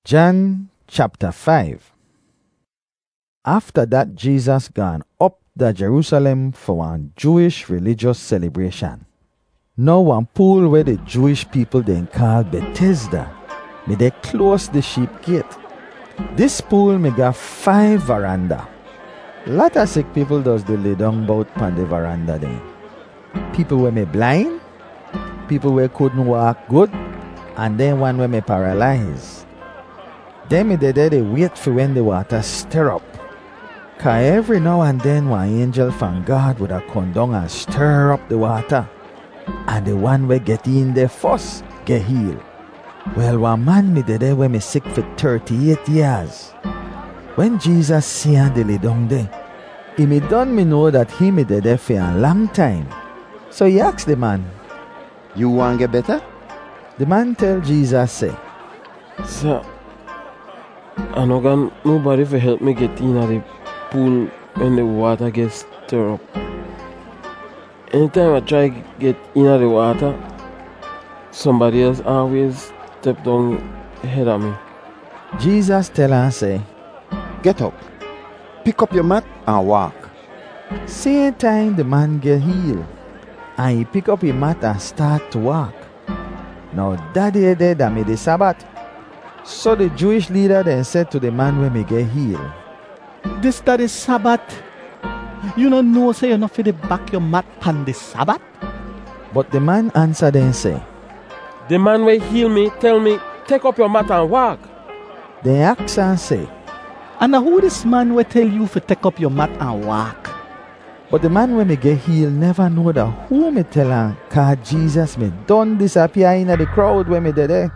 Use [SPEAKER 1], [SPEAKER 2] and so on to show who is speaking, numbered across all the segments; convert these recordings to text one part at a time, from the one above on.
[SPEAKER 1] John chapter 5. After that, Jesus gone up to Jerusalem for one Jewish religious celebration. Now one pool where the Jewish people then call Bethesda, may they close the sheep gate. This pool may got 5 veranda. Lot of sick people does the lay down bout on the veranda then. People where me blind, people where couldn't walk good, and then one where me paralyzed. Then me they wait for when the water stir up. Cause every now and then one angel from God would have come down and stir up the water. And the one where get in there first get healed. Well, one man me there when me sick for 38 years. When Jesus see and they lay down there, he me done me know that he me there for a long time. So he asked the man,
[SPEAKER 2] "You want get better?"
[SPEAKER 1] The man tell Jesus say,
[SPEAKER 3] "Sir, I no got nobody for help me get in at the pool when the water gets stirred up. Anytime I try get in at the water, somebody else always step down ahead of me."
[SPEAKER 1] Jesus tell her say,
[SPEAKER 2] "Get up, pick up your mat and walk."
[SPEAKER 1] Same time the man get healed, and he pick up his mat and start to walk. Now that day that made the Sabbath. So the Jewish leader then said to the man when me get healed,
[SPEAKER 4] "This that is Sabbath. You don't know say you not fit the back your mat on the Sabbath?"
[SPEAKER 1] But the man answered and say,
[SPEAKER 3] "The man will heal me, tell me, take up your mat and walk."
[SPEAKER 1] They ask and say,
[SPEAKER 4] "And who this man will tell you to take up your mat and walk?"
[SPEAKER 1] but the man when me get healed never know that who me tell her, cause Jesus me done disappear in the crowd when me there.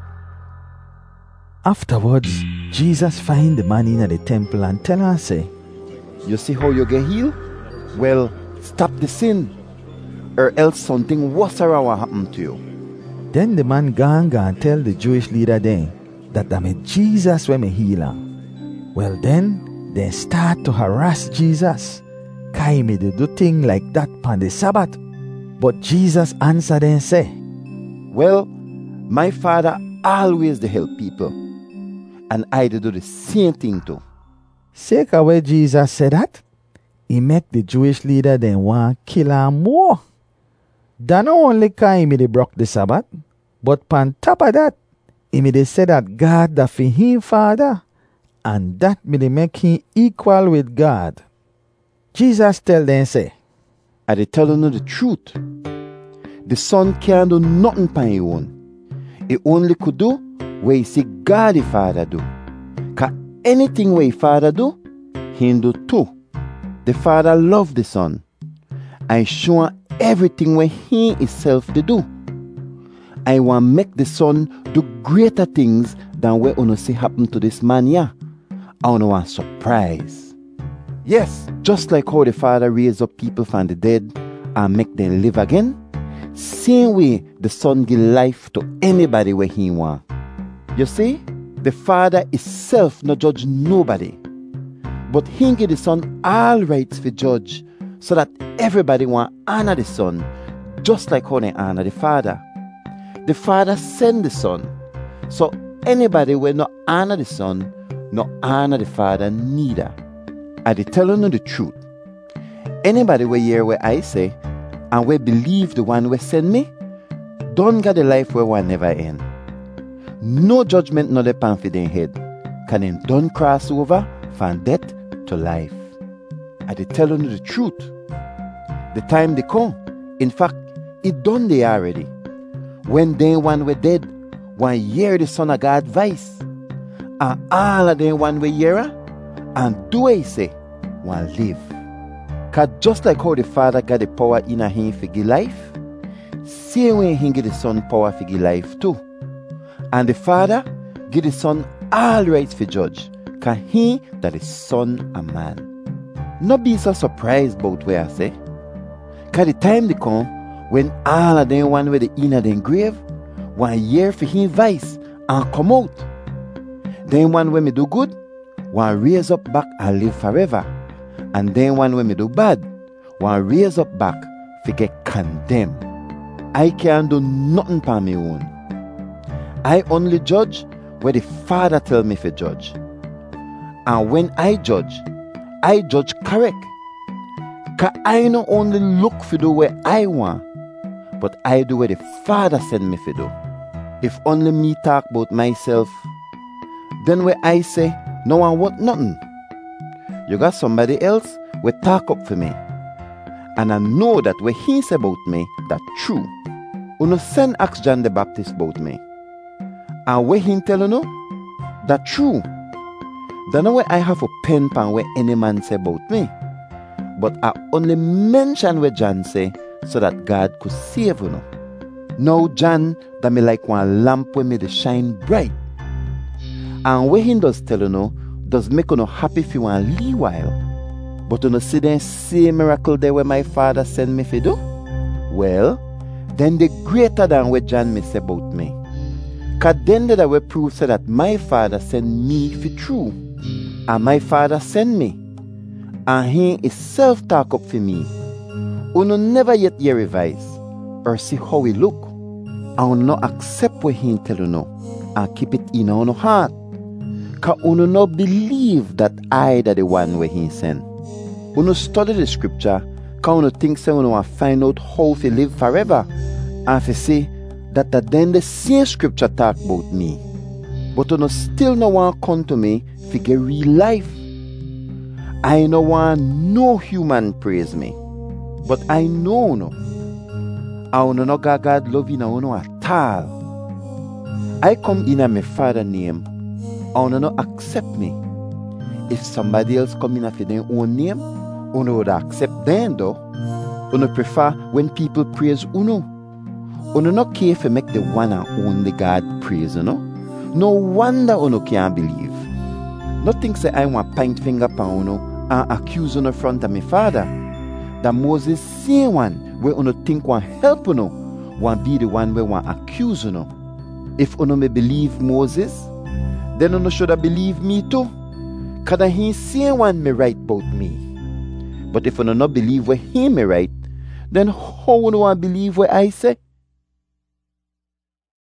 [SPEAKER 1] Afterwards, Jesus find the man in the temple and tell her say,
[SPEAKER 2] "You see how you get healed? Well, stop the sin, or else something worse will happen to you."
[SPEAKER 1] Then the man gone tell the Jewish leader then that me Jesus when me heal her. Well then, they start to harass Jesus. Cause he made do thing like that on the Sabbath. But Jesus answered and say,
[SPEAKER 2] "Well, my Father always dey help people, and I dey do the same thing too."
[SPEAKER 1] Sake of where Jesus said that, he make the Jewish leader then want kill him more. That not only cause he made broke the Sabbath, but on top of that, he made say that God that for him Father, and that made make him equal with God. Jesus tell them say,
[SPEAKER 2] "I dey tell you the truth. The Son can't do nothing by his own. He only could do what he see God the Father do. Cause anything what his Father do, he do too. The Father love the Son, and show everything what he himself to do. I want make the Son do greater things than what you see happen to this man here. I want surprise. Yes, just like how the Father raise up people from the dead and make them live again, same way the Son give life to anybody where he want. You see, the Father himself no judge nobody, but he give the Son all rights for judge, so that everybody want honor the Son, just like how they honor the Father. The Father send the Son, so anybody will not honor the Son, not honor the Father neither. I dey tell you the truth. Anybody will hear what I say and will believe the one who send me, don't get the life where one never end. No judgment no dey pan for them head, can them don't cross over from death to life. I dey tell you the truth. The time they come, in fact, it done they already. When they one were dead, one hear the Son of God voice, and all of them one will hear her, and do what he say, one live. Cause just like how the Father got the power in him for give life, same way he give the Son power for give life too. And the Father give the Son all rights for judge, cause he that is Son of Man. Not be so surprised about what I say. Cause the time they come when all of them one with the inner them grave, one year for him vice and come out. Then one when me do good, one raise up back and live forever. And then one when me do bad, one raise up back for get condemned. I can't do nothing by my own. I only judge where the Father tell me to judge. And when I judge correct. Cause I not only look for do where I want, but I do where the Father send me for do. If only me talk about myself, then where I say, no one want nothing. You got somebody else will talk up for me. And I know that what he say about me, that true. Uno send ask John the Baptist about me. And what he tell you, that true. Then where I have a pen pan where any man say about me. But I only mention what John say so that God could save you. Now John, that me like one lamp when me they shine bright. And what he does tell you, does make you happy for one little while. But you see the same miracle there where my Father send me for do? Well, then the greater than what John me say about me. Cause then that will prove so that my Father send me for true. And my Father send me. And he is self-talk up for me. Uno never yet hear revise or see how he look. And uno not accept what he tell you no. And keep it in uno heart. Cause uno not believe that I that the one where he send. Uno study the scripture. Cause uno think say uno want find out how to live forever. And to say that then the same scripture talk about me. But uno still no want come to me to get real life. I no want no human praise me. But I know no. I no got God love in uno at all. I come in a my Father name. I no accept me. If somebody else come in a their own name, uno would accept them though. Uno prefer when people praise uno. Uno not care if make the one and only God praise uno. No wonder uno can't believe. Nothing say I want point finger pa uno and accuse uno front of my Father. That Moses same one where uno think want help uno, want be the one where want accuse uno. If uno may believe Moses, then uno should have believe me too. Cause he same one may write about me. But if uno not believe where he may write, then how uno want believe what I say?